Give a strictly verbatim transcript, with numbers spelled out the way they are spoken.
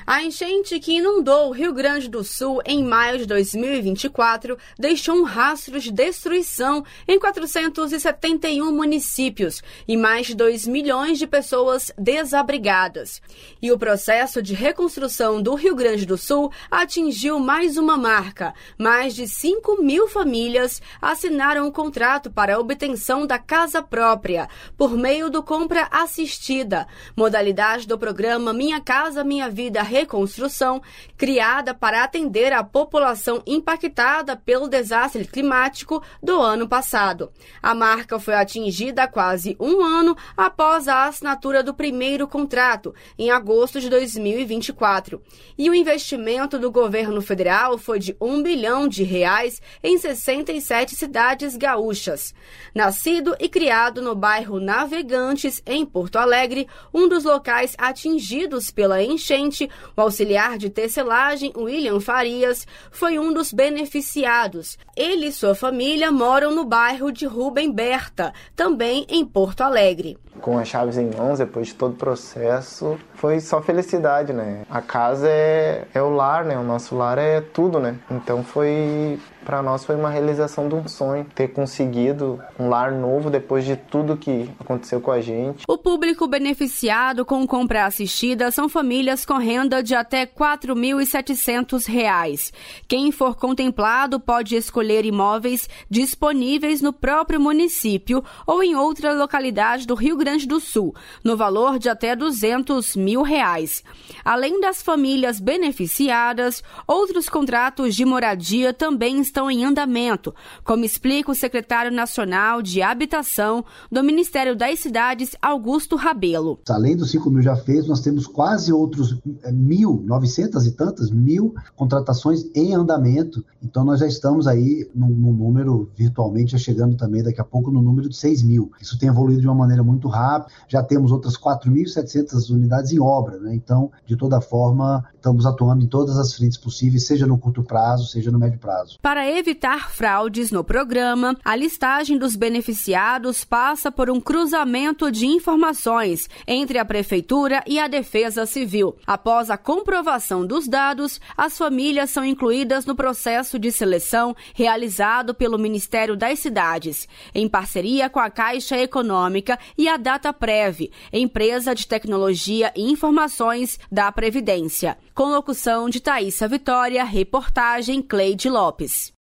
A enchente que inundou o Rio Grande do Sul em maio de dois mil e vinte e quatro deixou um rastro de destruição em quatrocentos e setenta e um municípios e mais de dois milhões de pessoas desabrigadas. E o processo de reconstrução do Rio Grande do Sul atingiu mais uma marca. Mais de cinco mil famílias assinaram um contrato para a obtenção da casa própria por meio do Compra Assistida, modalidade do programa Minha Casa Minha Vida Reconstrução, criada para atender a população impactada pelo desastre climático do ano passado. A marca foi atingida há quase um ano após a assinatura do primeiro contrato, em agosto de dois mil e vinte e quatro. E o investimento do governo federal foi de um bilhão de reais em sessenta e sete cidades gaúchas. Nascido e criado no bairro Navegantes, em Porto Alegre, um dos locais atingidos pela enchente, o auxiliar de tecelagem William Farias foi um dos beneficiados. Ele e sua família moram no bairro de Rubem Berta, também em Porto Alegre. Com as chaves em mãos, depois de todo o processo, foi só felicidade, né? A casa é, é o lar, né? O nosso lar é tudo, né? Então foi, para nós foi uma realização de um sonho, ter conseguido um lar novo depois de tudo que aconteceu com a gente. O público beneficiado com compra assistida são famílias com renda de até quatro mil e setecentos reais. Quem for contemplado pode escolher imóveis disponíveis no próprio município ou em outra localidade do Rio Grande do Sul, no valor de até duzentos mil reais. Além das famílias beneficiadas, outros contratos de moradia também estão em andamento, como explica o secretário nacional de Habitação do Ministério das Cidades, Augusto Rabelo. Além dos cinco mil já feitos, nós temos quase outros mil, novecentas e tantas mil contratações em andamento. Então nós já estamos aí num, num número virtualmente, já chegando também daqui a pouco no número de seis mil. Isso tem evoluído de uma maneira muito rápida. Já temos outras quatro mil e setecentas unidades em obra, né? Então, de toda forma, estamos atuando em todas as frentes possíveis, seja no curto prazo, seja no médio prazo. Para evitar fraudes no programa, a listagem dos beneficiados passa por um cruzamento de informações entre a Prefeitura e a Defesa Civil. Após a comprovação dos dados, as famílias são incluídas no processo de seleção realizado pelo Ministério das Cidades, em parceria com a Caixa Econômica e a Dataprev, empresa de tecnologia e informações da Previdência. Com locução de Thaísa Vitória, reportagem Cleide Lopes.